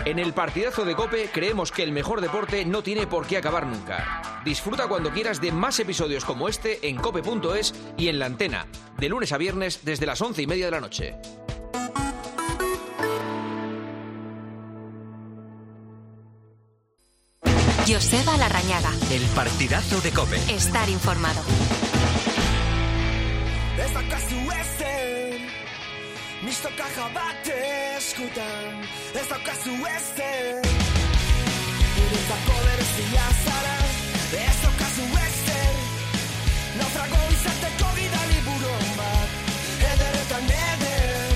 En el partidazo de COPE creemos que el mejor deporte no tiene por qué acabar nunca. Disfruta cuando quieras de más episodios como este en cope.es y en La Antena, de lunes a viernes desde las 11:30 de la noche. Joseba Larrañaga. El partidazo de COPE. Estar informado. Ez daukazu ezer, mistoka bat eskutan. Ez daukazu ezer, niretzako berezia zara. Ez daukazu ezer, naufrago izateko gidali buron bat. Ederretan eder,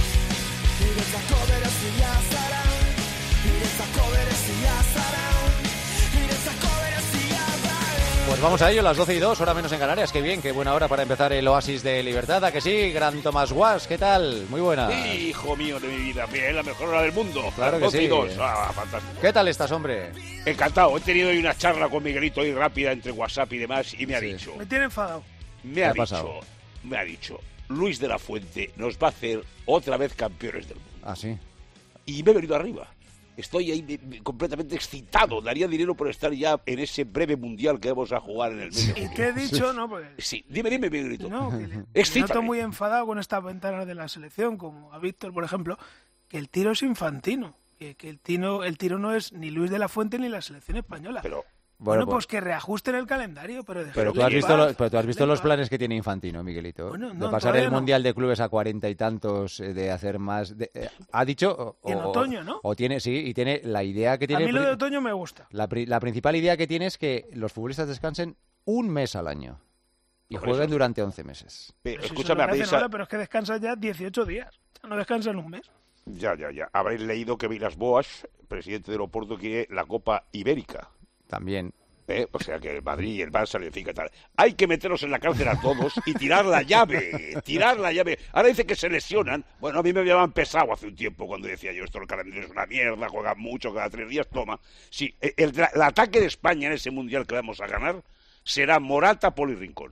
niretzako berezia zara. Niretzako berezia zara. Niretzako berezia zara. Pues vamos a ello, las 12:02, hora menos en Canarias. Qué bien, qué buena hora para empezar el oasis de libertad. ¿A que sí? Gran Tomás Guas, ¿qué tal? Muy buena. Hijo mío de mi vida, bien, la mejor hora del mundo. Claro que las 12:02. sí. Fantástico. ¿Qué tal estás, hombre? Encantado, he tenido hoy una charla con Miguelito ahí rápida entre WhatsApp y demás y me ha dicho, Me tiene enfadado. me ha pasado? dicho, Luis de la Fuente nos va a hacer otra vez campeones del mundo. Ah, sí. Y me he venido arriba. Estoy ahí completamente excitado. Daría dinero por estar ya en ese breve mundial que vamos a jugar en el mes de ¿Y junio. qué he dicho? No, pues... Sí, dime, Miguelito. No, que le Excítame. noto muy enfadado con estas ventanas de la selección, como a Víctor, por ejemplo, que el tiro es infantino. Que el tiro no es ni Luis de la Fuente ni la selección española. Pero Bueno, pues que reajusten el calendario, pero Pero tú has visto los planes que tiene Infantino, Miguelito. Bueno, de no, pasar todavía el no. Mundial de Clubes a 40 y tantos, de hacer más... ha dicho... Y en otoño, ¿no? O tiene, sí, y tiene la idea que tiene... A mí lo de otoño me gusta. La principal idea que tiene es que los futbolistas descansen un mes al año y Por jueguen eso. durante 11 meses. Pero si escúchame, eso no me hace Abisa. nada, pero es que descansan ya 18 días. No descansan un mes. Ya. Habréis leído que Vilas Boas, presidente del Oporto, quiere la Copa Ibérica. También. O sea que el Madrid y el Barça, el Benfica y tal. Hay que meterlos en la cárcel a todos y tirar la llave. Ahora dice que se lesionan. Bueno, a mí me habían pesado hace un tiempo cuando decía yo, esto el calendario es una mierda, juegan mucho, cada 3 días, toma. Sí, el ataque de España en ese Mundial que vamos a ganar será Morata, Poli, Rincón.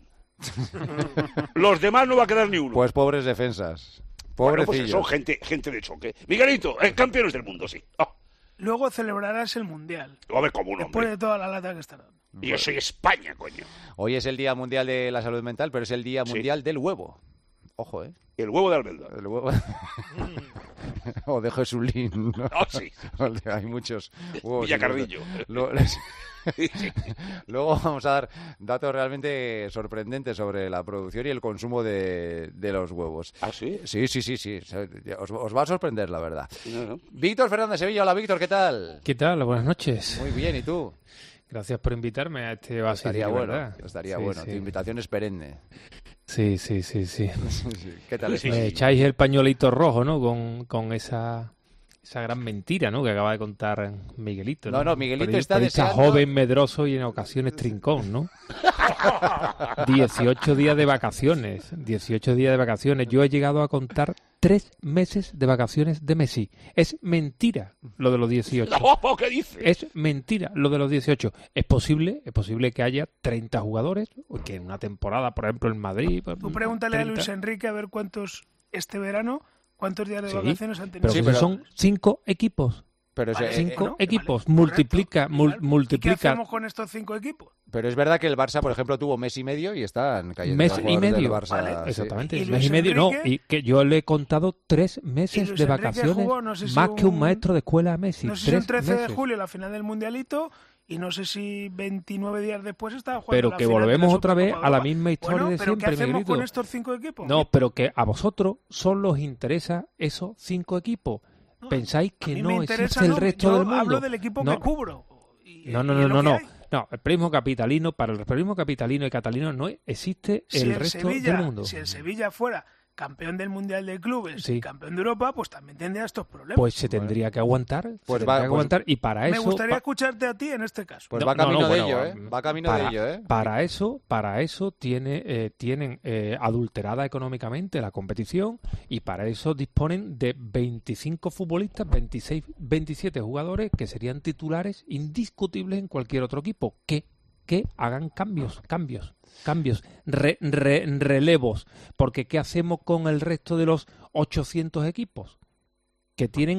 Los demás no va a quedar ni uno. Pues pobres defensas. Bueno, Pobrecillos. pues eso, gente de choque. Miguelito, campeones del mundo, sí. Oh, Luego celebrarás el Mundial. lo ve como un Después hombre. de toda la lata que está dando. Y yo soy España, coño. Hoy es el Día Mundial de la Salud Mental, pero es el Día Sí. Mundial del Huevo. Ojo, ¿eh? El huevo de Albelda. El huevo. O de Jesulín, ¿no? Ah, sí. Hay muchos huevos. Villacarrillo. Luego vamos a dar datos realmente sorprendentes sobre la producción y el consumo de los huevos. ¿Ah, sí? Sí. Os va a sorprender, la verdad. No. Víctor Fernández Sevilla. Hola, Víctor, ¿qué tal? ¿Qué tal? Buenas noches. Muy bien, ¿y tú? Gracias por invitarme a este oasis de Estaría bueno, libertad. estaría Sí, bueno. sí. Tu invitación es perenne. Sí. ¿Qué tal Sí, estás? Me echáis el pañuelito rojo, ¿no? Con esa gran mentira, ¿no? Que acaba de contar Miguelito. No, Miguelito Periodista está deseando... joven, medroso y en ocasiones trincón, ¿no? 18 días de vacaciones. 18 días de vacaciones. Yo he llegado a contar 3 meses de vacaciones de Messi. Es mentira lo de los 18. ¿Qué dices? Es mentira lo de los 18. Es posible que haya 30 jugadores, o que en una temporada, por ejemplo, en Madrid... Tú pregúntale 30. a Luis Enrique a ver cuántos días de Sí, vacaciones han tenido. Pero, Sí, que pero- son 5 equipos. Pero, Vale, 5 ¿no? equipos. Vale, multiplica, correcto. ¿Y qué multiplica. hacemos con estos 5 equipos? pero es verdad que el Barça, por ejemplo, tuvo mes y medio y están cayendo Mes los y jugadores del medio. Barça, Vale, sí. Exactamente. ¿Y Mes Luis y medio, no. Enrique? Y que yo le he contado 3 ¿Y meses Luis de Enrique vacaciones, jugó, no sé si más que un maestro de escuela a Messi. No sé si el 13 de meses. julio, la final del Mundialito, y no sé si 29 días después estaba jugando Pero la que final de volvemos la otra vez Supercopa a la Europa. misma historia Bueno, de pero siempre, ¿qué hacemos Miguelito? con estos 5 equipos? No, pero que a vosotros solo os interesa esos 5 equipos. Pensáis A que mí no me interesa, existe el no, resto yo del mundo. hablo del equipo No. que cubro. Y- No, y es lo que hay. No, el periodismo capitalino, para el periodismo capitalino y catalino no existe Si el el resto Sevilla, del mundo. si el Sevilla fuera campeón del Mundial de Clubes Sí. y campeón de Europa, pues también tendría estos problemas. Pues se tendría que aguantar. Pues se va- tendría que pues- aguantar y para Me eso... gustaría escucharte a ti en este caso. Pues No, va camino no, de bueno, ello, ¿eh? Va camino de ello, ¿eh? Para eso tienen adulterada económicamente la competición y para eso disponen de 25 futbolistas, 26, 27 jugadores que serían titulares indiscutibles en cualquier otro equipo. Que hagan cambios, relevos. Porque ¿qué hacemos con el resto de los 800 equipos? Que tienen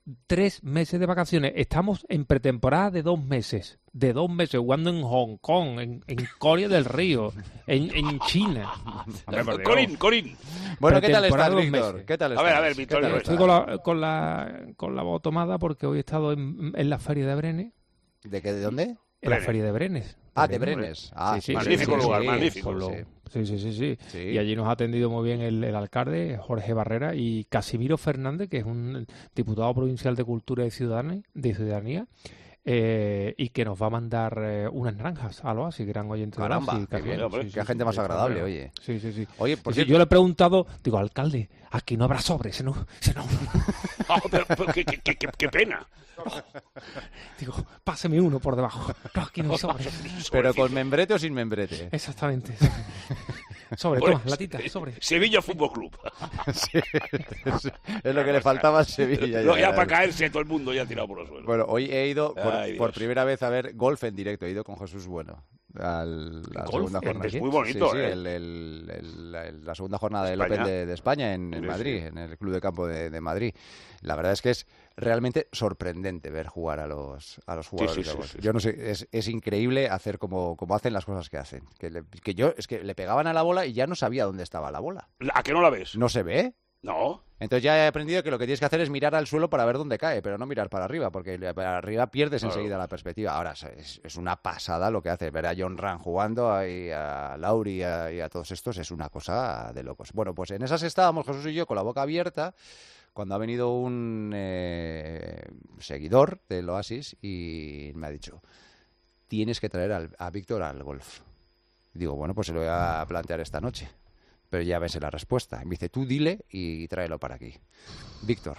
3 meses de vacaciones. Estamos en pretemporada de 2 meses. De 2 meses jugando en Hong Kong, en Corea del Río, en China. Corín. Bueno, ¿qué tal Pretemporada estás, de 2 Víctor? meses. ¿Qué tal A estás? ver, Víctor, ¿Qué tal Estoy estás? con la voz tomada porque hoy he estado en la feria de Brenes. ¿De dónde? En la Brenes. feria de Brenes. Ah, de Brenes. Ah, Sí, magnífico lugar, magnífico. con lo- sí. Sí. Sí. Y allí nos ha atendido muy bien el alcalde, Jorge Barrera, y Casimiro Fernández, que es un diputado provincial de Cultura y Ciudadanía, y que nos va a mandar unas naranjas al Oasis, gran oyente de Caramba, Oasis. qué bien, hombre, qué gente más agradable, oye. Sí. Oye, por Sí, cierto, yo le he preguntado, digo, alcalde, aquí no habrá sobres, ¿no? Pero qué pena. Digo, páseme uno por debajo. No, aquí no hay sobres. pero con membrete o sin membrete. Exactamente. Sobre, Bueno, toma, latita, sobre. Sevilla Fútbol Club. Sí, es lo que le faltaba a Sevilla. Ya para caerse todo el mundo ya tirado por los suelos. Bueno, hoy he ido Ay, por Dios. primera vez a ver golf en directo. He ido con Jesús Bueno a la ¿Golf? segunda jornada. Es muy bonito, Sí, ¿eh? la segunda jornada del España. Open de España en Sí, Madrid, sí. en el Club de Campo de Madrid. La verdad es que es realmente sorprendente ver jugar a los jugadores sí, de golf. sí. Yo no sé, es increíble hacer como hacen las cosas que hacen. Que yo, es que le pegaban a la bola y ya no sabía dónde estaba la bola. ¿A que no la ves? No se ve. No. Entonces ya he aprendido que lo que tienes que hacer es mirar al suelo para ver dónde cae, pero no mirar para arriba, porque para arriba pierdes Claro. enseguida la perspectiva. Ahora, es una pasada lo que hace. Ver a John Ram jugando, y a Lauri y a todos estos es una cosa de locos. Bueno, pues en esas estábamos Jesús y yo con la boca abierta cuando ha venido un seguidor del Oasis y me ha dicho, tienes que traer a Víctor al golf. Digo, bueno, pues se lo voy a plantear esta noche. Pero ya ves la respuesta. Me dice, tú dile y tráelo para aquí. Víctor.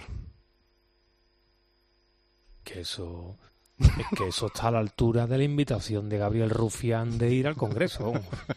Que eso... Es que eso está a la altura de la invitación de Gabriel Rufián de ir al Congreso.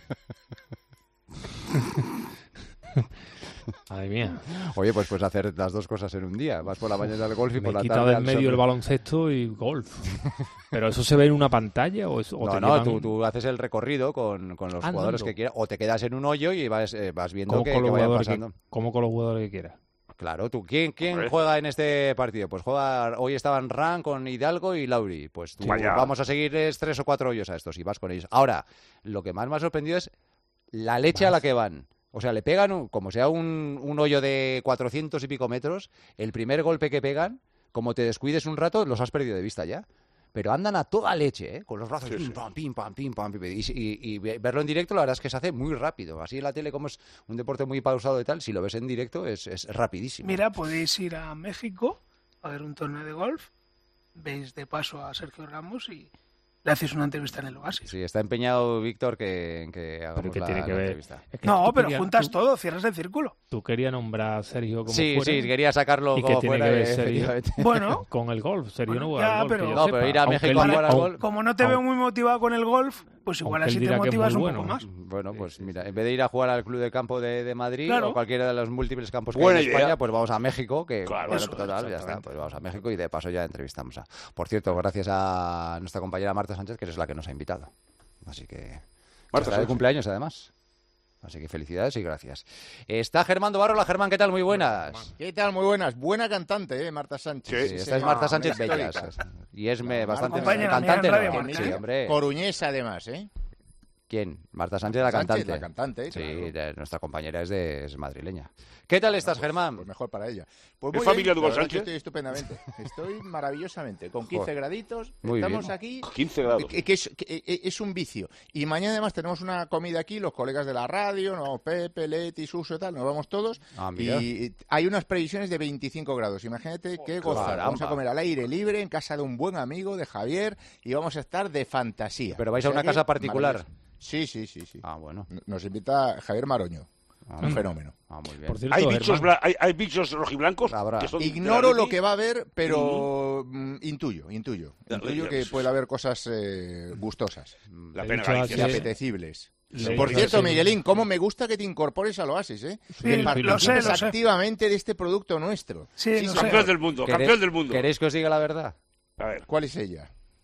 Madre mía. Oye, pues puedes hacer las dos cosas en un día. Vas por la mañana al golf y por Me la quita tarde del al medio el surf. baloncesto y golf. ¿Pero eso se ve en una pantalla o No, no, tú haces el recorrido con los Andando. jugadores que quieras. O te quedas en un hoyo y vas viendo como que con los vaya jugadores pasando. como con los jugadores que quieras? Claro, tú, ¿quién Hombre. juega en este partido? Pues hoy estaban Ran con Hidalgo y Lauri. Pues tú, Vaya. vamos a seguirles 3 o 4 hoyos a estos y vas con ellos. Ahora, lo que más me ha sorprendido es la leche a la que van. O sea, le pegan, como sea un hoyo de 400 y pico metros, el primer golpe que pegan, como te descuides un rato, los has perdido de vista ya. Pero andan a toda leche, ¿eh? Con los brazos, Sí, sí. pim, pam, pim, pam, pim, pam, pim. Y verlo en directo, la verdad es que se hace muy rápido. Así en la tele, como es un deporte muy pausado y tal, si lo ves en directo es rapidísimo. Mira, podéis ir a México a ver un torneo de golf, veis de paso a Sergio Ramos y le haces una entrevista en el Oasis. Sí, está empeñado Víctor en que hagamos ¿qué la, tiene que la ver? entrevista. Es que No, tú pero querías- juntas tú- todo, cierras el círculo. Tú querías nombrar a Sergio como Sí, fuera. sí, quería sacarlo ¿Y qué como tiene fuera, que ver Sergio? efectivamente. Bueno, Con el golf. Sergio Bueno, no juega ya, al golf. pero- que yo No, pero sepa. ir a Aunque México él a diga- jugar al aunque- golf. como no te veo muy motivado con el golf, pues igual Aunque él así te dirá que es motivas un muy poco bueno. más. Bueno, pues mira, en vez de ir a jugar al Club de Campo de Madrid Claro. o cualquiera de los múltiples campos que Buena hay en idea. España, pues vamos a México, que Claro, bueno, eso, total, ya está, exactamente. pues vamos a México y de paso ya entrevistamos a... Por cierto, gracias a nuestra compañera Marta Sánchez, que es la que nos ha invitado. Así que... Marta estará de Sánchez. cumpleaños, además. Así que felicidades y gracias. Está Germán Dobarro. Hola, Germán, ¿qué tal? Muy buenas. ¿Qué tal? Muy buenas. Buena cantante, Marta Sánchez. Sí, esta es Marta Sánchez Bellas. Y es bastante Compañera cantante. mía en Radio ¿no? Marca. Sí, hombre. Coruñesa, además, ¿eh? ¿Quién? Marta Sánchez, la Sánchez, cantante. la cantante, Sí, claro. nuestra compañera es madrileña. ¿Qué tal estás, Germán? Pues mejor para ella. Pues ¿Es muy familia bien, de Hugo la verdad que Sánchez? Estoy estupendamente. Estoy maravillosamente. Con 15 Joder. graditos. Muy Estamos bien. aquí. 15 grados. Que es un vicio. Y mañana además tenemos una comida aquí, los colegas de la radio, ¿no? Pepe, Leti, Suso y tal, nos vamos todos. Ah, mira. Y hay unas previsiones de 25 grados. Imagínate qué gozada. Caramba. Vamos a comer al aire libre en casa de un buen amigo, de Javier, y vamos a estar de fantasía. ¿Pero vais O a sea una que, casa particular? maravilloso. Sí, sí, sí, sí. Ah, bueno. Nos invita Javier Maroño. Un fenómeno. Ah, muy bien. Por cierto, ¿Hay bichos, Germán, hay bichos rojiblancos? Habrá. Que son de Ignoro la lo Leti? que va a haber, pero intuyo Ya, que ya, puede haber cosas gustosas La He pena dicho Galicia. y Sí. apetecibles. Le- Por le- cierto, sí. Miguelín, cómo me gusta que te incorpores al Oasis, ¿eh? Sí, que lo participes sé. activamente de este producto nuestro. Sí, lo sé. Campeón del mundo, campeón del mundo. ¿Queréis que os diga la verdad? A ver. ¿Cuál es ella?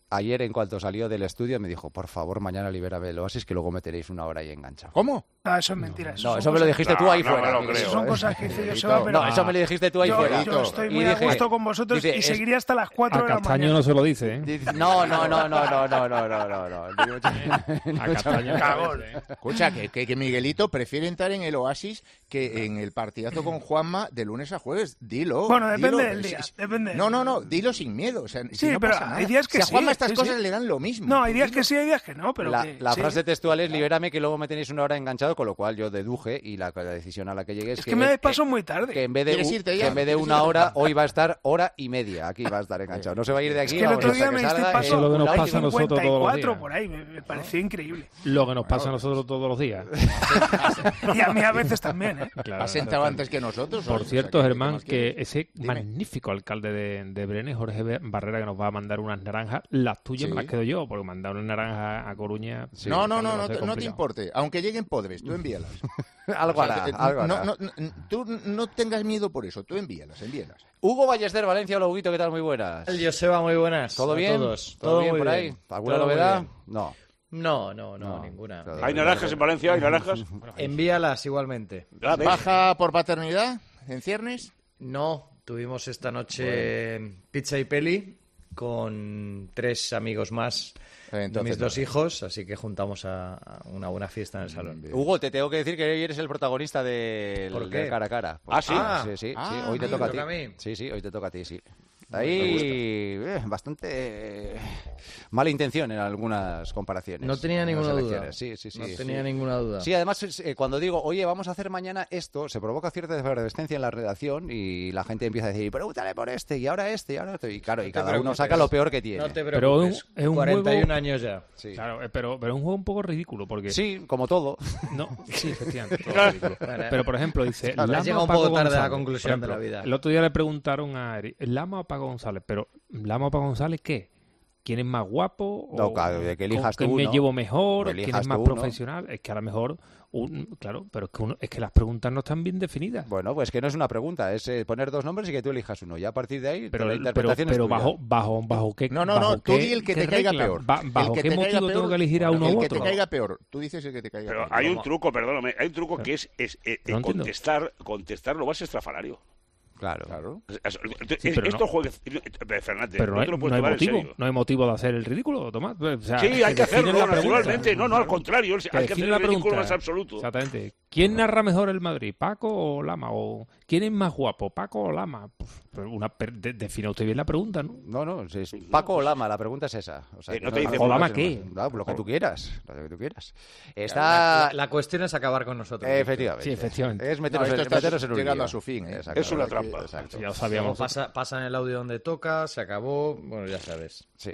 ayer en cuanto salió del estudio me dijo, por favor, mañana libérame el Oasis que luego me tenéis una hora ahí enganchado. ¿Cómo? Ah, eso es mentira. No, eso me lo dijiste tú ahí fuera. No me lo creo, Son cosas que dice Joseba, pero... No, eso me lo dijiste tú ahí fuera. Yo estoy muy Y a dije, gusto con vosotros dice, y seguiría hasta las 4 A de la Castaño mañana. no se lo dice, ¿eh? Dice, no. A Castaño Cagón. Escucha, que Miguelito prefiere entrar en el Oasis que en el partidazo con Juanma de lunes a jueves. Dilo. Bueno, depende dilo. del día, depende. No, dilo sin miedo. O sea, si Sí, no pero pasa nada. hay días que si a Juanma sí, estas sí, cosas sí. le dan lo mismo. No, hay días Dilo. que sí, hay días que no, pero La sí. frase textual es libérame que luego me tenéis una hora enganchado, con lo cual yo deduje y la decisión a la que llegué es Es que me paso muy tarde. que en vez ¿Quieres irte de ya? que en vez de una hora hoy va a estar hora y media, aquí va a estar enganchado, no se va a ir de Es aquí que el vamos, otro hasta día que me diste salga paso Eso es lo que nos a las pasa a nosotros todos los 54 días. por ahí, me pareció increíble. Lo que nos pasa a nosotros todos los días. Y a mí a veces también, ¿eh? Claro, ¿Has entrado antes que nosotros? Por O sea, cierto, ¿qué Germán, más que quieres? ese Dime. magnífico alcalde de Brenes, Jorge Barrera, que nos va a mandar unas naranjas, las tuyas Sí. me las quedo yo, porque mandar unas naranjas a Coruña... Sí. No va a ser te complicado. importe. Aunque lleguen podres, tú envíalas. algo O sea, hará, algo hará. tú no tengas miedo por eso, tú envíalas. Hugo Ballester, Valencia, hola Huguito, ¿qué tal? Muy buenas. Joseba, muy buenas. ¿Todo a bien? todos. ¿Todo bien muy por ahí? bien. ¿Alguna Todo muy novedad? bien. No. No, ninguna. Claro. ¿Hay naranjas en Valencia? ¿Hay naranjas? Envíalas igualmente. Ah, ¿ves? ¿Baja por paternidad en ciernes? No, tuvimos esta noche pizza y peli con 3 amigos más de Entonces, mis 2 no. hijos, así que juntamos a una buena fiesta en el salón. Hugo, te tengo que decir que hoy eres el protagonista del ¿Por qué? del cara a cara. Ah, ¿sí? Sí, Ah, hoy te me toca a toca ti. a mí. Sí, hoy te toca a ti, sí. Ahí bastante mala intención en algunas comparaciones. No tenía en las ninguna duda. elecciones. Sí. No tenía ninguna duda. Sí, además, cuando digo, oye, vamos a hacer mañana esto, se provoca cierta efervescencia en la redacción y la gente empieza a decir, pregúntale por este, y ahora este, y ahora este. Y claro, y cada uno preocupes. saca lo peor que tiene. No te Pero preocupes. es un 41 juego- años ya. Sí. Claro, pero es un juego un poco ridículo, porque... Sí, como todo. No, sí, efectivamente, todo ridículo. Pero, por ejemplo, dice... Claro, Lama has llegado o un poco Paco tarde a la González. conclusión Por de la vida. El otro día le preguntaron a Eric, ¿Lama o Paco González? Pero, ¿Lama o Paco González qué? ¿Quién es más guapo? No, o claro, de que elijas con quién tú, me ¿no? llevo mejor? Que ¿Quién elijas es más tú, ¿no? profesional? Es que a lo mejor... claro, pero es que las preguntas no están bien definidas. Bueno, pues que no es una pregunta, es poner 2 nombres y que tú elijas uno. Ya a partir de ahí, Pero, la interpretación es tuya. bajo qué... No, bajo tú qué- di el que qué te caiga regla, peor. ¿Bajo El que qué te caiga motivo peor, tengo que elegir a uno el u que otro? te caiga peor. Tú dices el que te caiga Pero peor. hay un Vamos. truco, perdóname, hay un truco que es No entiendo. contestar lo más estrafalario. Claro. Sí, pero Esto no. juegues, Fernández, Pero no no hay, te lo puedes no hay tomar en motivo, serio. no hay motivo de hacer el ridículo, Tomás. O sea, Sí, hay que definen hacerlo la pregunta. naturalmente. No, al contrario. Hay que hacer define el la ridículo pregunta. más absoluto. Exactamente. ¿Quién narra mejor el Madrid, Paco o Lama? ¿O quién es más guapo, Paco o Lama? Defina usted bien la pregunta, ¿no? No, es Paco o Lama, la pregunta es esa. O sea, que no te dice ¿O Lama no, qué? no, lo que tú quieras. Lo que tú quieras. Está... La cuestión es acabar con nosotros. Efectivamente. Sí, efectivamente. Es meternos, No, esto está meternos en un llegando lío. a su fin, ¿eh? Exacto. Es una trampa. Exacto. Ya lo Luego sabíamos. pasan el audio donde toca, se acabó, bueno, ya sabes. Sí.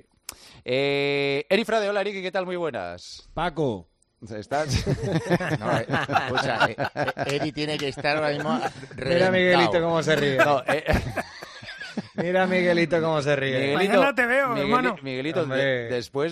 Eri Frade, hola Eri, ¿qué tal? Muy buenas. Paco. ¿Estás? No, escucha, Eri tiene que estar ahora mismo Mira a Miguelito cómo se ríe. No, Mira a Miguelito cómo se ríe. Mañana te veo, hermano. Miguelito, Hombre. después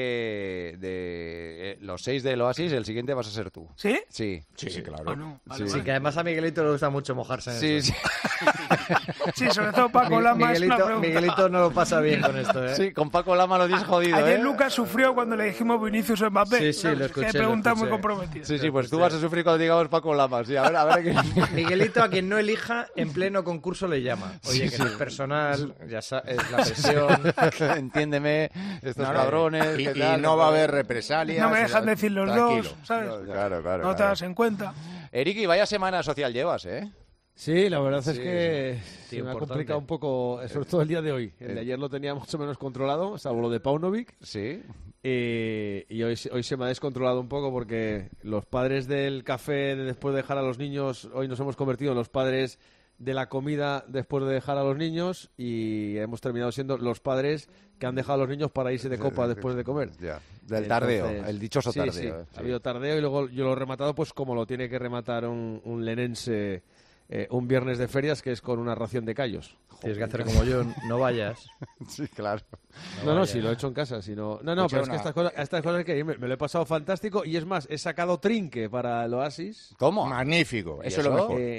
de los 6 del Oasis, el siguiente vas a ser tú. ¿Sí? Sí. Sí, claro. Bueno, vale, Sí, vale. que además a Miguelito le gusta mucho mojarse en Sí, eso. sí. Sí, sobre todo Paco Lama es una pregunta. Miguelito no lo pasa bien con esto, ¿eh? Sí, con Paco Lama lo tienes jodido, Ayer ¿eh? Lucas sufrió cuando le dijimos Vinicius o Mbappé. Sí, sí, lo escuché, Qué pregunta lo muy escuché. comprometida. Sí, pues tú vas a sufrir cuando digamos Paco Lama. Sí, a ver qué... Miguelito, a quien no elija, en pleno concurso le llama. Oye, que no es personal, ya es la presión. Entiéndeme, estos No, cabrones... Y, ¿qué y tal? no va a haber represalias. No me dejan decir los Tranquilo. dos, ¿sabes? Claro. No te das en cuenta. Eriki, vaya semana social llevas, ¿eh? Sí, la verdad es Sí, que sí, se me ha importante. complicado un poco, sobre todo el día de hoy. El de ayer lo tenía mucho menos controlado, salvo lo de Paunovic. Sí. Y hoy se me ha descontrolado un poco porque los padres del café después de dejar a los niños, hoy nos hemos convertido en los padres de la comida después de dejar a los niños y hemos terminado siendo los padres que han dejado a los niños para irse de copa después de comer. Ya, del tardeo, Entonces, el dichoso sí, tardeo. sí, Sí. ha habido tardeo y luego yo lo he rematado pues como lo tiene que rematar un lenense un viernes de ferias, que es con una ración de callos. Tienes que hacer como yo, no vayas. Sí, claro. No, si lo he hecho en casa. Si no, pero es que estas cosas hay que ir. Me lo he pasado fantástico y es más, he sacado trinque para el Oasis. ¿Cómo? Magnífico, ¿Y eso es lo eso? mejor.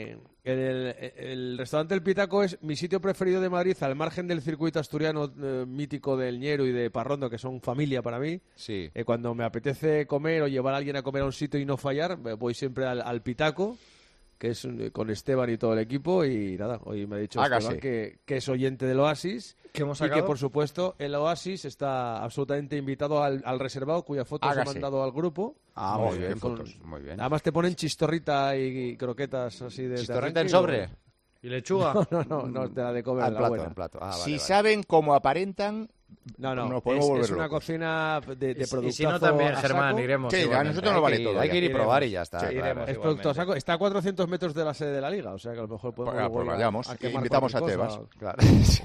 El restaurante El Pitaco es mi sitio preferido de Madrid, al margen del circuito asturiano mítico del Ñero y de Parrondo, que son familia para mí. Sí. Cuando me apetece comer o llevar a alguien a comer a un sitio y no fallar, voy siempre al Pitaco, que es con Esteban y todo el equipo. Y nada, hoy me ha dicho Esteban que es oyente del Oasis. ¿Qué hemos y sacado? que, por supuesto, el Oasis está absolutamente invitado al reservado, cuya foto se ha mandado al grupo. Ah, muy bien, muy bien. Además te ponen chistorrita y croquetas así de... ¿Chistorrita en sobre? ¿Y lechuga? No, te la de comer al la plato, buena. al plato. Si saben cómo aparentan, No, podemos volver es una locos. cocina de productazo. Y si no, también, Germán, iremos. Sí, a nosotros nos vale todo. Hay que ir y probar y ya está. Sí, claro. Es producto a saco. Está a 400 metros de la sede de la Liga, o sea que a lo mejor podemos Pues vayamos, invitamos a Tebas. Claro. Sí.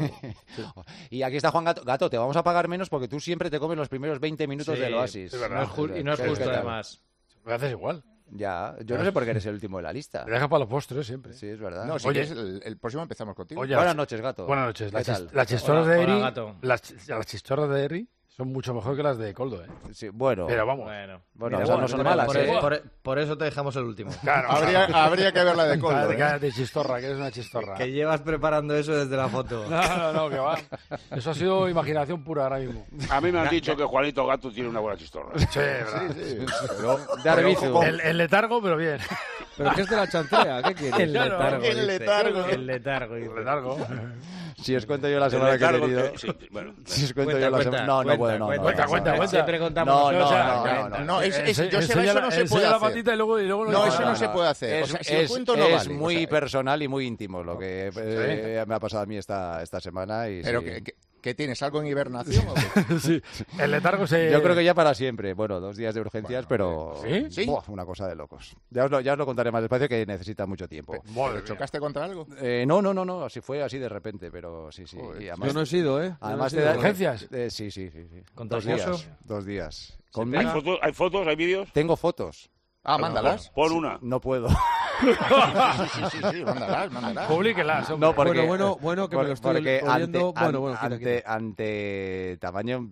Y aquí está Juan Gato. Gato, te vamos a pagar menos porque tú siempre te comes los primeros 20 minutos del Oasis. Es verdad. Y no es justo, además. Me haces igual. Ya, yo no sé por qué eres el último de la lista. Me deja para los postres siempre. Sí, es verdad. No, si quieres, el próximo empezamos contigo. Oye, buenas noches, Gato. Buenas noches. ¿Qué tal? Las chistorras de Eri, Hola, Gato. las chistorras de Eri son mucho mejor que las de Coldo, ¿eh? Sí, bueno. Pero vamos. Bueno, esas no son malas, por eso te dejamos el último. Claro. Habría que ver la de Coldo. De chistorra, que es una chistorra. Que llevas preparando eso desde la foto. No, que va. Eso ha sido imaginación pura ahora mismo. A mí me han dicho que Juanito Gato tiene una buena chistorra. Sí, verdad. Sí. De Arbizu. El letargo, pero bien. ¿Pero qué es de la chantrea? ¿Qué quieres? El letargo. El letargo. El letargo. El letargo. Si os cuento yo la semana que he tenido... Bueno, Si os cuento yo la semana... No puedo, no. Cuenta. Siempre contamos No, nosotros. No, eso no se puede la hacer. patita y luego No, eso no se puede hacer. O sea, si lo cuento no es vale. muy O sea, personal y muy íntimo lo que me ha pasado a mí esta semana. Y Pero sí. ¿qué tienes? ¿Algo en hibernación o qué? Sí. El letargo se... Yo creo que ya para siempre. Bueno, 2 días de urgencias, pero... ¿Sí? Buah, una cosa de locos. Ya os lo contaré más despacio, que necesita mucho tiempo. ¿Te chocaste contra algo? No. Así fue así de repente, pero sí. Y además, Yo no he sido, ¿eh? Además Yo no he te da... sido. ¿Urgencias? Sí. ¿Contagioso? 2 días. ¿Hay fotos? ¿Hay vídeos? Tengo fotos. Ah, mándalas. Pon una. No puedo. Sí, mándalas. Publíquelas. No, porque, bueno, que me lo estoy porque oliendo. ante tamaño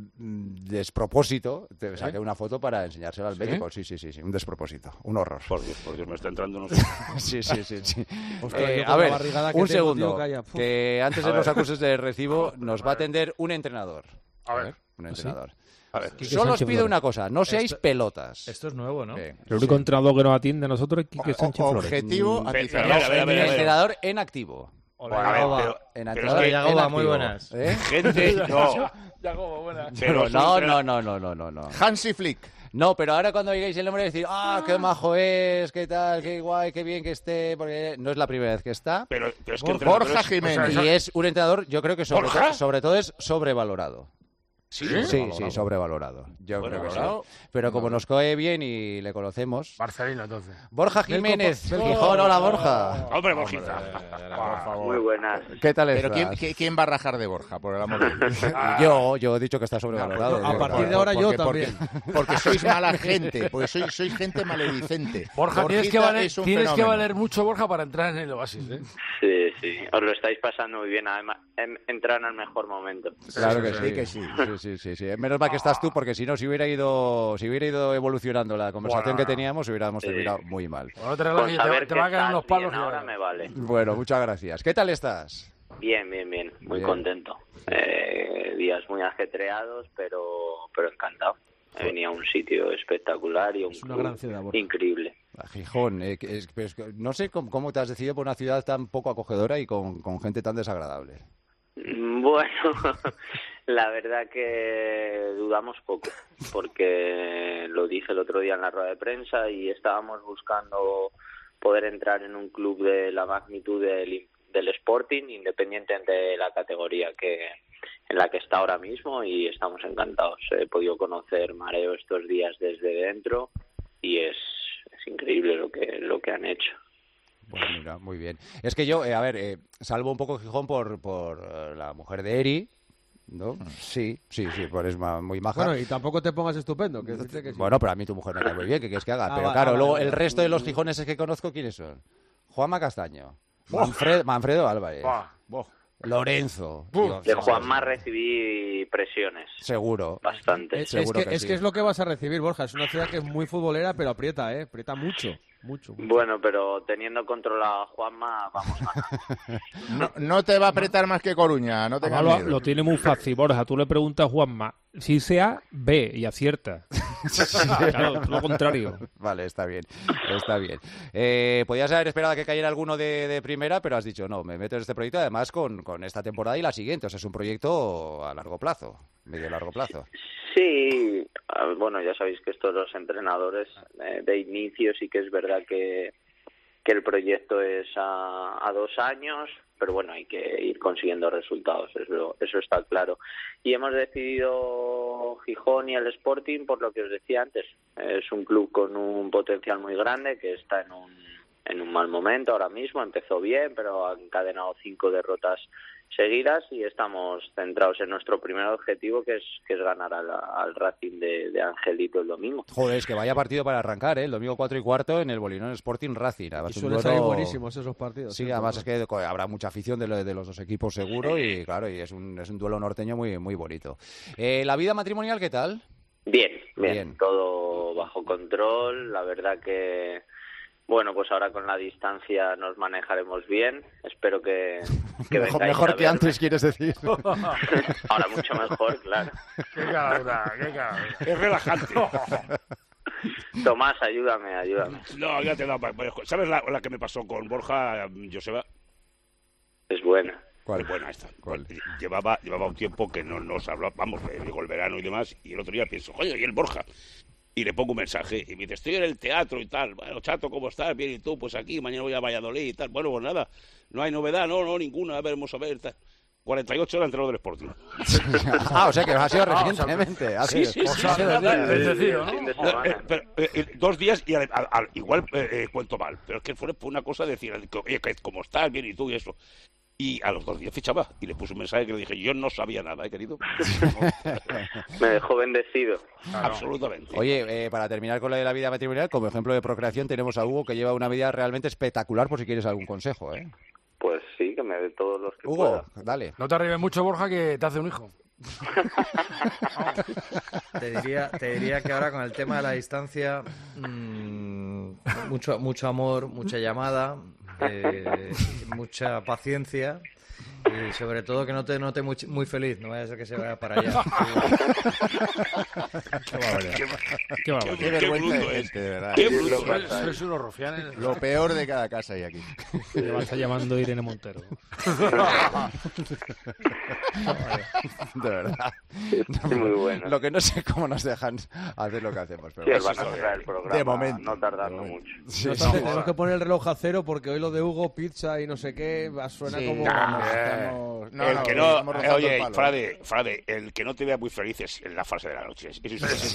despropósito, te saqué una foto para enseñársela al médico. Sí, un despropósito, un horror. Por Dios, me está entrando unos... Sí. Ostras, yo A con la ver, barrigada que un tengo, segundo, tío, calla. que antes de los acuses de recibo nos va a atender un entrenador. A ver. Un entrenador. A ver. Solo os pido una cosa, no seáis pelotas. Esto es nuevo, ¿no? El único entrenador que nos atiende a nosotros es Quique Sánchez Flores. Objetivo, A ver. Entrenador en activo. Hola, En pero entrenador es que Yagoba, en activo. muy buenas. Gente, no. Yagoba, buena. Pero No. Hansi Flick. No, pero ahora cuando digáis el nombre decir, qué majo es, qué tal, qué guay, qué bien que esté, porque no es la primera vez que está. Pero es que Borja Jiménez. Y es un entrenador, yo creo que sobre todo es sobrevalorado. Sí, Sí, sobrevalorado. Yo creo que sí. Pero como nos cae bien y le conocemos... Marcelino, entonces. Borja Jiménez, Gijón, hola Borja. Hombre, Borjita. Por favor. Muy buenas. ¿Qué tal Pero estás? ¿quién va a rajar de Borja, por el amor de Dios? Yo he dicho que está sobrevalorado. A partir de ahora yo también. Porque sois mala gente, porque sois gente maledicente. Borja, tienes que valer mucho, Borja, para entrar en el Oasis, ¿eh? Sí, os lo estáis pasando muy bien. Además, entrar en el mejor momento. Claro que sí. Sí. Menos mal que estás tú, porque si no, si hubiera ido evolucionando la conversación que teníamos, hubiéramos terminado muy mal. Bueno, te relajes, te va a caer unos palos. Ahora me vale. Bueno, muchas gracias. ¿Qué tal estás? Bien. Muy contento. Días muy ajetreados, pero encantado. He venido a un sitio espectacular y un club increíble. A Gijón. No sé cómo te has decidido por una ciudad tan poco acogedora y con gente tan desagradable. Bueno, la verdad que dudamos poco, porque lo dije el otro día en la rueda de prensa y estábamos buscando poder entrar en un club de la magnitud del Sporting, independiente de la categoría en la que está ahora mismo, y estamos encantados. He podido conocer Mareo estos días desde dentro y es increíble lo que han hecho. Bueno, mira, muy bien. Es que yo, salvo un poco Gijón por la mujer de Eri, ¿no? Sí, pues es muy maja. Bueno, y tampoco te pongas estupendo. Que sí. Bueno, pero a mí tu mujer me cae muy bien, ¿qué quieres que haga? Pero luego el resto de los gijoneses que conozco, ¿quiénes son? Juanma Castaño, Manfredo Álvarez, Lorenzo. De Juanma recibí presiones. Seguro. Bastante. Es que es lo que vas a recibir, Borja. Es una ciudad que es muy futbolera, pero aprieta, aprieta mucho. Bueno, pero teniendo controlado a Juanma, vamos a no te va a apretar más que Coruña, no tengas miedo. Lo tiene muy fácil, Borja. Tú le preguntas a Juanma, si sea B y acierta. Claro, lo contrario. Vale, está bien. Podías haber esperado a que cayera alguno de primera, pero has dicho, no, me meto en este proyecto, además con esta temporada y la siguiente. O sea, es un proyecto a largo plazo, medio largo plazo. Sí, bueno, ya sabéis que esto de los entrenadores de inicio sí que es verdad que el proyecto es a 2 años, pero bueno, hay que ir consiguiendo resultados, eso está claro. Y hemos decidido Gijón y el Sporting por lo que os decía antes. Es un club con un potencial muy grande que está en un mal momento ahora mismo. Empezó bien, pero ha encadenado 5 derrotas seguidas y estamos centrados en nuestro primer objetivo, que es ganar al Racing de Angelito el domingo. Joder, es que vaya partido para arrancar, el domingo 4:15 en el Molinón Sporting Racing. Y suelen salir buenísimos esos partidos. Sí, además es que habrá mucha afición de los dos equipos seguro y claro, y es un duelo norteño muy, muy bonito. ¿La vida matrimonial qué tal? Bien, todo bajo control, la verdad que... Bueno, pues ahora con la distancia nos manejaremos bien. Espero que mejor que antes, quieres decir. Ahora mucho mejor, claro. Qué cabrón. Es relajante. Tomás, ayúdame. No, ya te he dado. ¿Sabes la que me pasó con Borja, Joseba? Es buena. ¿Cuál? Es buena esta. ¿Cuál? Llevaba un tiempo que no nos hablábamos, digo, el verano y demás, y el otro día pienso, oye, ¿y el Borja? Y le pongo un mensaje y me dice, estoy en el teatro y tal. Bueno, chato, ¿cómo estás? Bien, ¿y tú? Pues aquí, mañana voy a Valladolid y tal. Bueno, pues nada, no hay novedad, no, ninguna. A ver, vamos a ver, tal. 48 horas entrenador del Sporting. O sea que ha sido recientemente. Sí. Pero 2 días y igual cuento mal, pero es que fue una cosa de decir, oye, ¿cómo estás? Bien, ¿y tú? Y eso. Y a los 2 días fichaba y le puse un mensaje que le dije, yo no sabía nada, querido. Me dejó bendecido. Absolutamente. Oye, para terminar con la vida matrimonial, como ejemplo de procreación tenemos a Hugo, que lleva una vida realmente espectacular, por si quieres algún consejo, Pues sí, que me dé todos los que Hugo, pueda. dale. No te arribes mucho, Borja, que te hace un hijo. Te diría que ahora con el tema de la distancia, mucho amor, mucha llamada, mucha paciencia y sobre todo que no te note muy feliz, no vaya a ser que se vaya para allá. Qué vergüenza de gente, de verdad. Sois unos rufianes. Lo peor de cada casa hay aquí. Me va a estar llamando Irene Montero. De verdad. Muy bueno. Lo que no sé cómo nos dejan hacer lo que hacemos. Pero Sí, vas a cerrar el programa, de momento. no tardando mucho. Sí, Tenemos que poner el reloj a 0 porque hoy lo de Hugo, pizza y no sé qué, suena como... Oye, Frade, el que no te vea muy feliz es en la fase de la noche. Sí.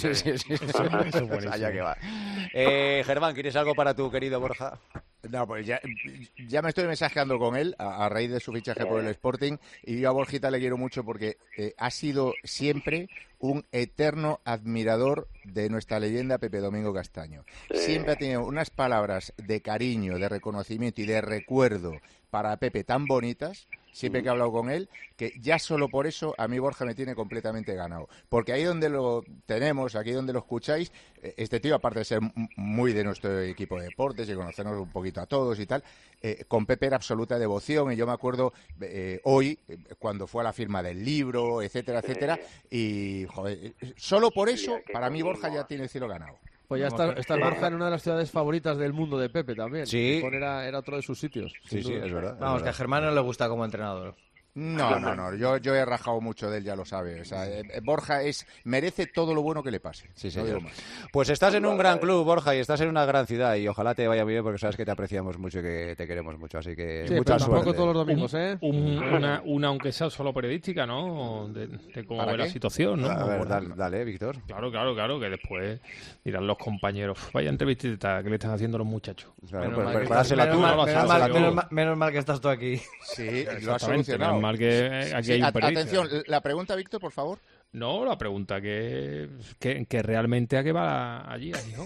Allá que va. Germán, ¿quieres algo para tu querido Borja? No, pues ya me estoy mensajeando con él a raíz de su fichaje por el Sporting, y yo a Borjita le quiero mucho porque ha sido siempre un eterno admirador de nuestra leyenda Pepe Domingo Castaño. Siempre ha tenido unas palabras de cariño, de reconocimiento y de recuerdo para Pepe tan bonitas, siempre que he hablado con él, que ya solo por eso a mí Borja me tiene completamente ganado. Porque ahí donde lo tenemos, aquí donde lo escucháis, este tío, aparte de ser muy de nuestro equipo de deportes y conocernos un poquito a todos y tal, con Pepe era absoluta devoción. Y yo me acuerdo hoy, cuando fue a la firma del libro, etcétera, etcétera, y joder, solo por eso, para mí Borja ya tiene el cielo ganado. Pues ya está Borja en una de las ciudades favoritas del mundo de Pepe también. Sí. Gijón era otro de sus sitios. Sí, es verdad. Vamos, que a Germán no le gusta como entrenador. No, yo he rajado mucho de él, ya lo sabe. O sea, Borja merece todo lo bueno que le pase. Sí, señor. Pues estás en un gran club, Borja, y estás en una gran ciudad, y ojalá te vaya muy bien porque sabes que te apreciamos mucho y que te queremos mucho, así que sí, mucha pero suerte. Tampoco todos los domingos, Una aunque sea solo periodística, ¿no? De cómo ve la situación, ¿no? A ver, dale, Víctor. Claro, que después dirán los compañeros, vaya entrevistita que le están haciendo los muchachos. Claro, pues prepárasela tú. Menos mal que estás tú aquí. Sí, lo has solucionado. normal que aquí hay un periodista. Atención, la pregunta, Víctor, por favor. No, la pregunta que realmente a qué va allí, a Gijón.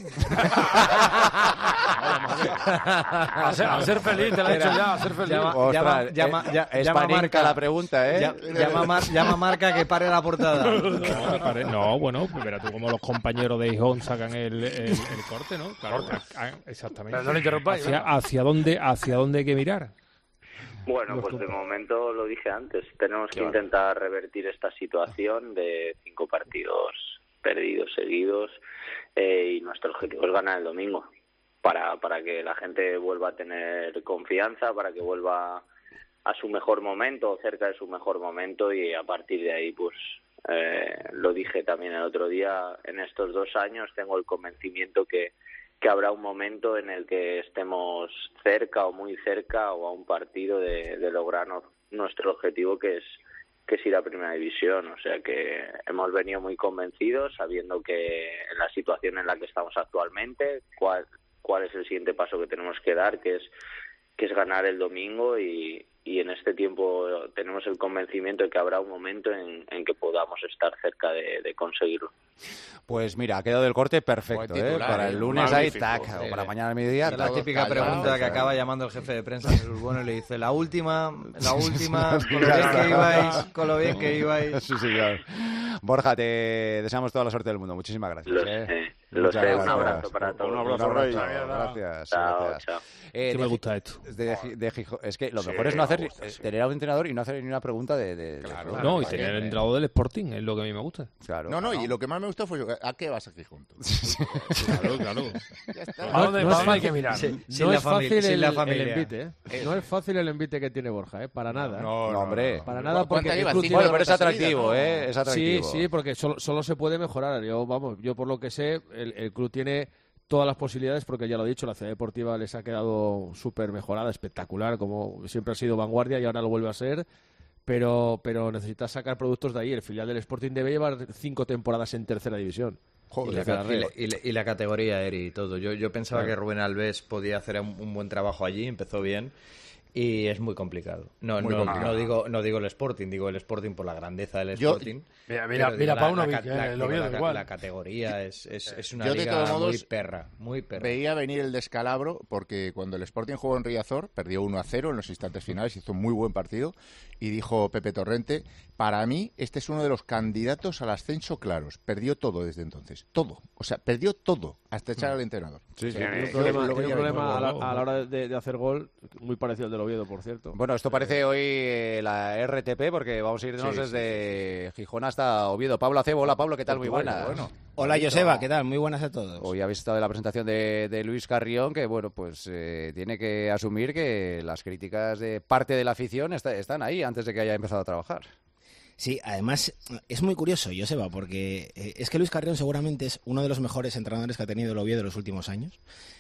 a ser feliz, te lo he dicho ya, a ser feliz. Llama Marca la pregunta, ¿eh? Llama Marca que pare la portada. No, bueno, verás tú como los compañeros de Gijón sacan el corte, ¿no? Claro, exactamente. Pero no le interrumpáis. ¿Hacia dónde hay que mirar? Bueno, pues de momento lo dije antes, tenemos que intentar revertir esta situación de 5 partidos perdidos seguidos y nuestro objetivo es ganar el domingo para que la gente vuelva a tener confianza, para que vuelva a su mejor momento o cerca de su mejor momento y a partir de ahí pues lo dije también el otro día, en estos 2 años tengo el convencimiento que habrá un momento en el que estemos cerca o muy cerca o a un partido de lograr nuestro objetivo que es ir a Primera División. O sea que hemos venido muy convencidos sabiendo que en la situación en la que estamos actualmente cuál es el siguiente paso que tenemos que dar, que es ganar el domingo y en este tiempo tenemos el convencimiento de que habrá un momento en que podamos estar cerca de conseguirlo. Pues mira, ha quedado el corte perfecto, para el lunes ahí, tac, o para mañana al mediodía. Es la típica pregunta que acaba llamando el jefe de prensa Jesús Bueno y le dice, la última, con lo bien que ibais. Sí, señor. Borja, te deseamos toda la suerte del mundo. Muchísimas gracias. Lo sé, un abrazo para todos. Un abrazo, Rey. Gracias. Chao. Sí me gusta esto. De Gijón. Es que lo mejor es no hacer tener a un entrenador y no hacer ni una pregunta de claro. No, y tener el entrenador del Sporting es lo que a mí me gusta. Claro. No, y lo que más me gustó fue ¿a qué vas a Gijón? Claro. ¿A dónde hay que mirar? No es fácil el envite, No es fácil el envite que tiene Borja, para nada. No, hombre. Para nada, porque el club tiene... pero es atractivo, Es atractivo. Sí, porque solo se puede mejorar. Yo por lo que sé, el club tiene todas las posibilidades, porque ya lo he dicho, la ciudad deportiva les ha quedado súper mejorada, espectacular, como siempre ha sido vanguardia y ahora lo vuelve a ser, pero necesitas sacar productos de ahí. El filial del Sporting debe llevar 5 temporadas en tercera división. Y la categoría, Eri, y todo. Yo pensaba que Rubén Alves podía hacer un buen trabajo allí, empezó bien. Y es muy complicado. No digo el Sporting, digo el Sporting por la grandeza del Sporting. Mira Paunovic, el Oviedo igual. La categoría es una liga muy perra. Veía venir el descalabro porque cuando el Sporting jugó en Riazor, perdió 1-0 en los instantes finales, hizo un muy buen partido y dijo Pepe Torrente, para mí este es uno de los candidatos al ascenso claros. Perdió todo desde entonces, todo. O sea, perdió todo hasta echar al entrenador. Sí, tiene un problema a la hora de hacer gol muy parecido al del Oviedo, por cierto. Bueno, esto parece hoy la RTP porque vamos a irnos desde Gijón hasta Oviedo. Pablo Acebo, hola Pablo, ¿qué tal? Muy buenas. Bueno. Hola Joseba, ¿qué tal? Muy buenas a todos. Hoy habéis estado en la presentación de Luis Carrión, que bueno, pues tiene que asumir que las críticas de parte de la afición están ahí antes de que haya empezado a trabajar. Sí, además es muy curioso, Joseba, porque es que Luis Carrión seguramente es uno de los mejores entrenadores que ha tenido el Oviedo en los últimos años.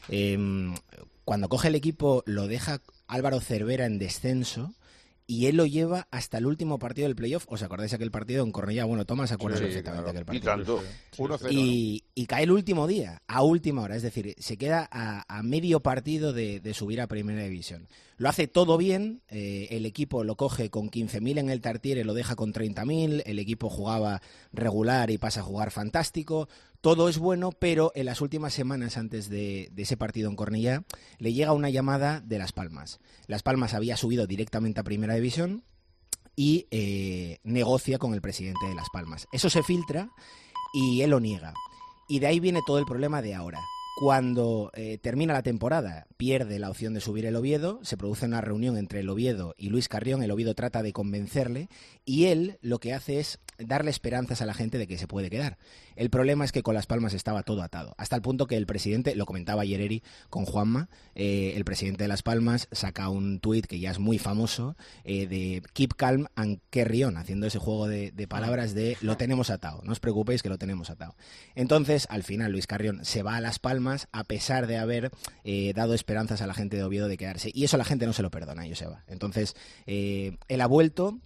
Cuando coge el equipo lo deja Álvaro Cervera en descenso y él lo lleva hasta el último partido del playoff. ¿Os acordáis de aquel partido en Cornellá? Bueno, Tomás se acuerda perfectamente de aquel partido. Y tanto. 1-0. Y cae el último día, a última hora. Es decir, se queda a medio partido de subir a Primera División. Lo hace todo bien, el equipo lo coge con 15.000 en el Tartiere, lo deja con 30.000, el equipo jugaba regular y pasa a jugar fantástico, todo es bueno, pero en las últimas semanas antes de ese partido en Cornellá le llega una llamada de Las Palmas. Las Palmas había subido directamente a Primera División y negocia con el presidente de Las Palmas. Eso se filtra y él lo niega. Y de ahí viene todo el problema de ahora. Cuando termina la temporada, pierde la opción de subir el Oviedo, se produce una reunión entre el Oviedo y Luis Carrión, el Oviedo trata de convencerle y él lo que hace es darle esperanzas a la gente de que se puede quedar. El problema es que con Las Palmas estaba todo atado, hasta el punto que el presidente, lo comentaba ayer Eri con Juanma, el presidente de Las Palmas saca un tuit que ya es muy famoso, de Keep Calm and Carry On, haciendo ese juego de palabras de lo tenemos atado, no os preocupéis que lo tenemos atado. Entonces, al final, Luis Carrión se va a Las Palmas a pesar de haber dado esperanzas a la gente de Oviedo de quedarse, y eso la gente no se lo perdona, Joseba. Entonces, él ha vuelto.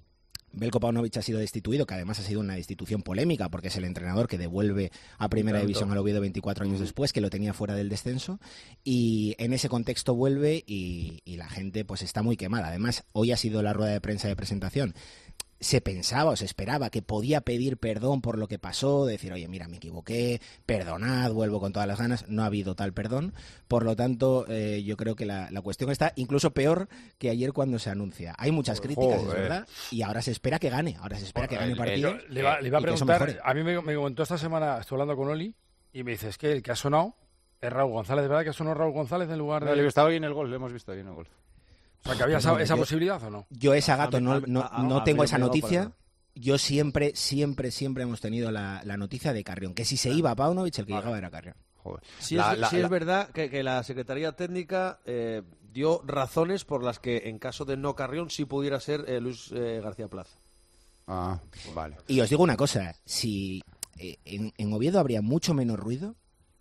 Belko Paunovic ha sido destituido, que además ha sido una destitución polémica, porque es el entrenador que devuelve a Primera División al Oviedo 24 años después, que lo tenía fuera del descenso, y en ese contexto vuelve y la gente pues está muy quemada. Además, hoy ha sido la rueda de prensa de presentación. Se pensaba o se esperaba que podía pedir perdón por lo que pasó, decir, oye, mira, me equivoqué, perdonad, vuelvo con todas las ganas. No ha habido tal perdón. Por lo tanto, yo creo que la cuestión está incluso peor que ayer cuando se anuncia. Hay muchas críticas, es verdad, y ahora se espera que gane. Ahora se espera que gane el partido. Le iba a preguntar, a mí me comentó esta semana, estoy hablando con Oli, y me dice, es que el que ha sonado es Raúl González. ¿De verdad que ha sonado Raúl González en lugar de...? No, estaba ahí en el gol, lo hemos visto ahí en el gol. O sea, que había esa posibilidad, ¿o no? Yo esa gato no tengo esa noticia. Yo siempre hemos tenido la noticia de Carrión, que si se iba a Paunovic, el que llegaba era Carrión. Joder. Sí es verdad que la Secretaría Técnica dio razones por las que en caso de no Carrión sí pudiera ser Luis García Plaza. Ah, vale. Y os digo una cosa, si en Oviedo habría mucho menos ruido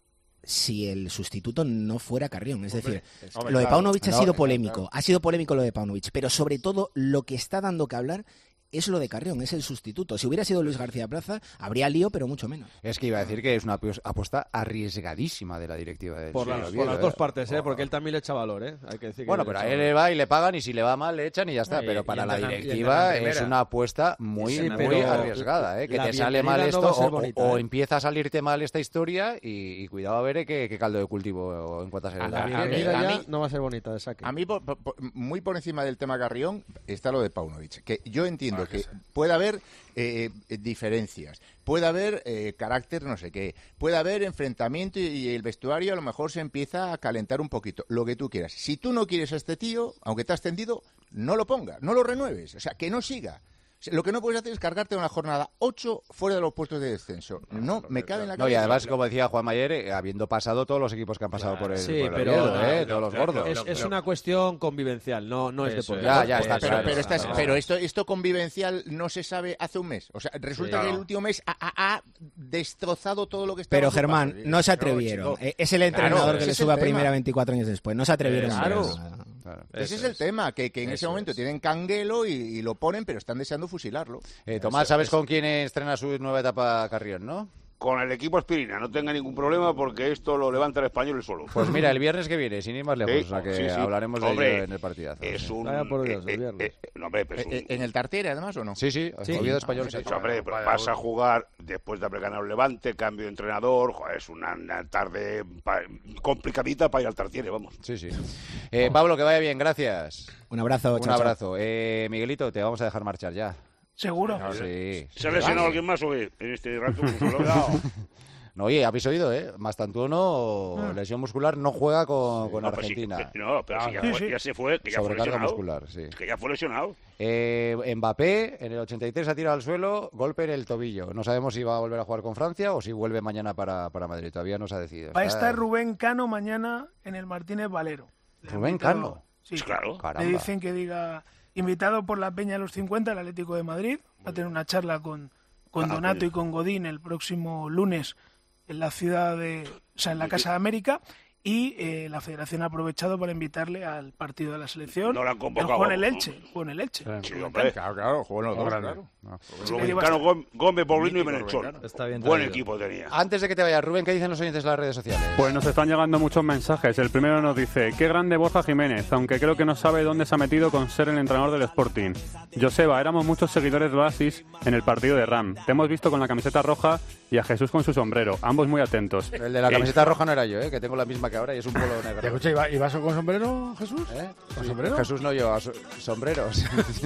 si el sustituto no fuera Carrión. Es decir, lo de Paunovic ha sido polémico. Ha sido polémico lo de Paunovic, pero sobre todo lo que está dando que hablar es lo de Carrión, es el sustituto. Si hubiera sido Luis García Plaza, habría lío, pero mucho menos. Es que iba a decir que es una apuesta arriesgadísima de la directiva del por las dos partes, porque él también le echa valor, Hay que decir bueno, pero a él le va y le pagan, y si le va mal le echan y ya está. Pero para la directiva es una apuesta muy arriesgada, que te sale mal esto o empieza a salirte mal esta historia y cuidado a ver qué caldo de cultivo en cuanto a ser. La vida ya no va a ser bonita de saque. A mí, muy por encima del tema Carrión, está lo de Paunovic, que yo entiendo que puede haber diferencias, puede haber carácter no sé qué, puede haber enfrentamiento y el vestuario a lo mejor se empieza a calentar un poquito, lo que tú quieras. Si tú no quieres a este tío, aunque te has tendido, no lo pongas, no lo renueves, o sea, que no siga. Lo que no puedes hacer es cargarte una jornada 8 fuera de los puestos de descenso. No, me cabe en la cabeza. No, y además, como decía Juan Mayer, habiendo pasado todos los equipos que han pasado por el Oviedo, todos los gordos. Es una cuestión convivencial, no es deportivo. Ya está, pero esto convivencial no se sabe hace un mes. O sea, resulta que el último mes ha destrozado todo lo que estaba. Pero Germán, no se atrevieron. Es el entrenador que le sube a Primera 24 años después. No se atrevieron. Ese es el tema, que en ese momento tienen canguelo y lo ponen, pero están deseando fusilarlo. Tomás, ¿sabes con quién estrena su nueva etapa Carrión, no? Con el equipo Aspirina, no tenga ningún problema porque esto lo levanta el Español solo. Pues mira, el viernes que viene, sin ir más lejos, o sea que hablaremos de ello en el partidazo. Es un... por Dios, el viernes. ¿En el Tartiere, además, o no? Sí. Oviedo Español. Sí. Hombre, vas a jugar después de haber ganado el Levante, cambio de entrenador, es una tarde complicadita para ir al Tartiere, vamos. Sí. Pablo, que vaya bien, gracias. Un abrazo, Un abrazo. Miguelito, te vamos a dejar marchar ya. ¿Seguro? Sí. ¿Se ha lesionado alguien más o qué? En este rato. No, oye, habéis oído, Mastantuono, lesión muscular, no juega con Argentina. Pero si ya se fue, que ya fue lesionado. Muscular, sí. Que ya fue lesionado. Mbappé, en el 83 ha tirado al suelo, golpe en el tobillo. No sabemos si va a volver a jugar con Francia o si vuelve mañana para Madrid. Todavía no se ha decidido. Va a estar Rubén Cano mañana en el Martínez Valero. ¿Rubén Cano? Sí, claro. Le dicen que diga... Invitado por la Peña de los 50, el Atlético de Madrid. Va a tener una charla con Donato y con Godín el próximo lunes en la en la Casa de América. Y la Federación ha aprovechado para invitarle al partido de la selección. No lo han convocado. Jugó en el Elche. Sí, hombre. Claro, jugó en los dos, claro. Rubén Gómez, Paulino y Menechón. Buen equipo tenía. Antes de que te vayas, Rubén, ¿qué dicen los oyentes de las redes sociales? Pues nos están llegando muchos mensajes. El primero nos dice: qué grande Borja Jiménez, aunque creo que no sabe dónde se ha metido con ser el entrenador del Sporting. Joseba, éramos muchos seguidores de Oasis en el partido de RAM. Te hemos visto con la camiseta roja y a Jesús con su sombrero. Ambos muy atentos. El de la camiseta roja no era yo, que tengo la misma que ahora y es un polo negro. Escucha, ¿y vas con sombrero, Jesús? ¿Con sombrero? Jesús no, yo, sombreros.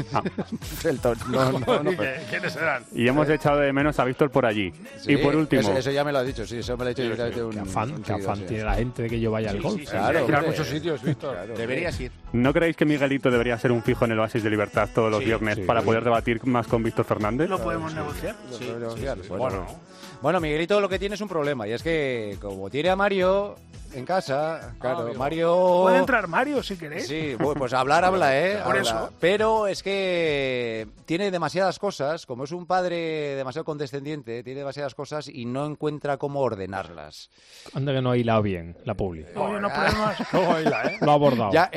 ¿Quiénes eran? Y hemos echado de menos a Víctor por allí. Sí, y por último... Eso ya me lo ha dicho, sí, eso me lo ha dicho directamente Qué afán tiene la gente de que yo vaya al golf. Claro, ir a muchos sitios, Víctor. Claro, deberías ir. ¿No creéis que Miguelito debería ser un fijo en el Oasis de Libertad todos los viernes para poder debatir más con Víctor Fernández? ¿Lo podemos negociar? Bueno, Miguelito lo que tiene es un problema, y es que como tiene a Mario en casa, claro, Mario... Puede entrar Mario si queréis. Sí, pues habla, Por eso. Pero es que tiene demasiadas cosas, como es un padre demasiado condescendiente, tiene demasiadas cosas y no encuentra cómo ordenarlas. Anda que no ha hilado bien la publi. Oye, no problemas. Lo ha abordado. Ya he empezado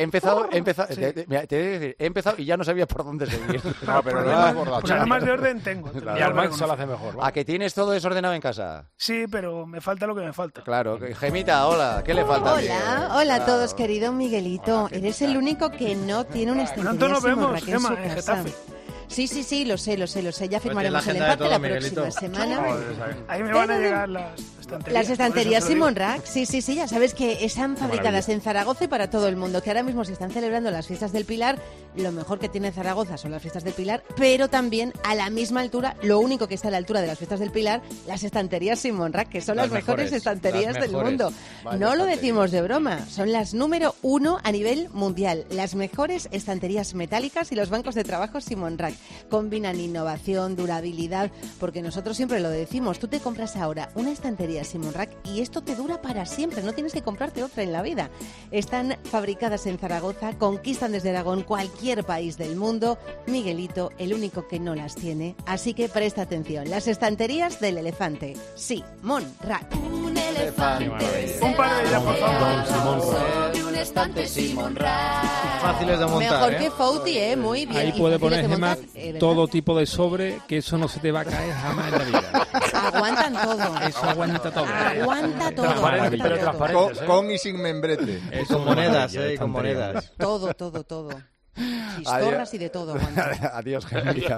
empezado, sí. Te voy a decir, he empezado y ya no sabía por dónde seguir. No, pero no has abordado. Pues además de orden tengo. Y al Max se lo hace mejor. ¿A que tienes todo desordenado en casa? Sí, pero me falta lo que me falta. Claro. Gemita, hola. ¿Qué le falta? Hola a todos, querido Miguelito. Eres el único que no tiene una estantería Simorrack en su casa. Sí, lo sé. Ya firmaremos el empate la próxima semana. Ahí me van a llegar las estanterías. Las estanterías Simorrack, sí, ya sabes que están fabricadas en Zaragoza y para todo el mundo, que ahora mismo se están celebrando las fiestas del Pilar. Lo mejor que tiene Zaragoza son las fiestas del Pilar, pero también a la misma altura, lo único que está a la altura de las fiestas del Pilar, las estanterías Simorrack, que son las mejores estanterías del mundo. No lo decimos de broma, son las número 1 a nivel mundial, las mejores estanterías metálicas y los bancos de trabajo Simorrack. Combinan innovación, durabilidad, porque nosotros siempre lo decimos, tú te compras ahora una estantería Simorrack y esto te dura para siempre, no tienes que comprarte otra en la vida. Están fabricadas en Zaragoza, conquistan desde Aragón cualquier país del mundo. Miguelito, el único que no las tiene, así que presta atención. Las estanterías del elefante, Simorrack. Un elefante. Un par de ellas, por favor. Un estante Simorrack. Fáciles de montar. Mejor que Fouti, muy bien. Ahí puede poner, Gemma, todo tipo de sobre, que eso no se te va a caer jamás en la vida. Aguantan todo. Eso aguanta todo. Aguanta todo. Con y sin membrete. Con monedas, con monedas. Todo. Chistorras y de todo. Adiós, Gemita.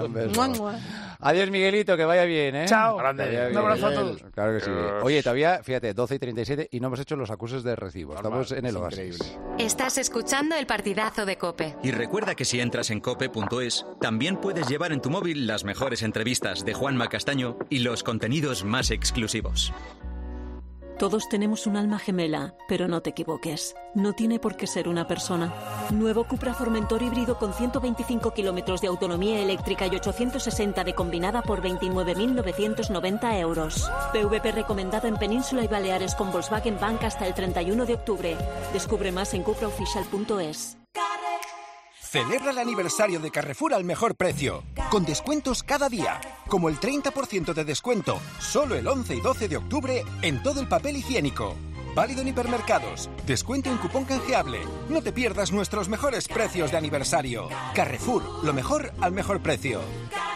Adiós, Miguelito, que vaya bien, ¿eh? Chao. Un abrazo a todos. Claro que sí. Oye, todavía, fíjate, 12:37 y no hemos hecho los acuses de recibo. Estamos en el oasis. Estás escuchando el partidazo de COPE. Y recuerda que si entras en cope.es, también puedes llevar en tu móvil las mejores entrevistas de Juanma Castaño y los contenidos más exclusivos. Todos tenemos un alma gemela, pero no te equivoques. No tiene por qué ser una persona. Nuevo Cupra Formentor híbrido con 125 kilómetros de autonomía eléctrica y 860 de combinada por 29.990 euros. PVP recomendado en Península y Baleares con Volkswagen Bank hasta el 31 de octubre. Descubre más en cupraofficial.es. Celebra el aniversario de Carrefour al mejor precio, con descuentos cada día, como el 30% de descuento, solo el 11 y 12 de octubre en todo el papel higiénico. Válido en hipermercados, descuento en cupón canjeable. No te pierdas nuestros mejores precios de aniversario. Carrefour, lo mejor al mejor precio.